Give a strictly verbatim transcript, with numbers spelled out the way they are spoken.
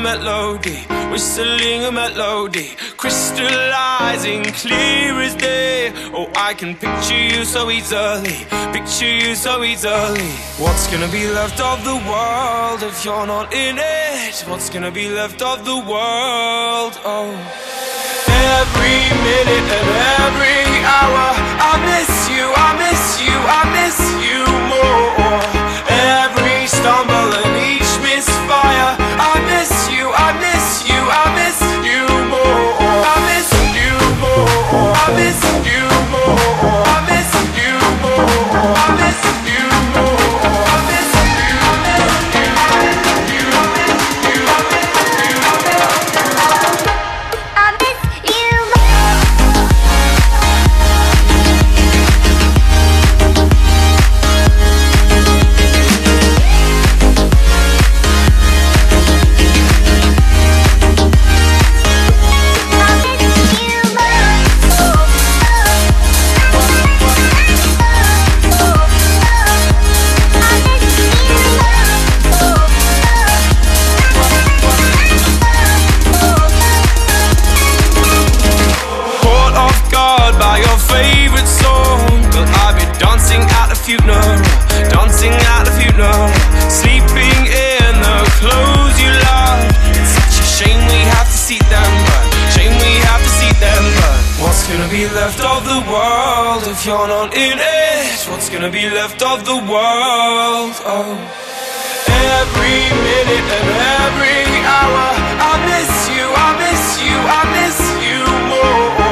melody, whistling a melody, crystallizing clear as day. Oh, I can picture you so easily, picture you so easily. What's gonna be left of the world if you're not in it? What's gonna be left of the world? Oh, every minute and every hour, I miss you, I miss you, I miss you more. Every stumble and each misfire, I miss you, I miss you, I miss you more. I miss you more. I miss you more. I miss you more. I miss you more. I miss you. I miss you. I miss you. I miss you. I miss you. I miss you more. Dancing at the funeral, sleeping in the clothes you love. It's such a shame we have to see them, but shame we have to see them, but what's gonna be left of the world if you're not in it? What's gonna be left of the world? Oh, every minute and every hour, I miss you, I miss you, I miss you more.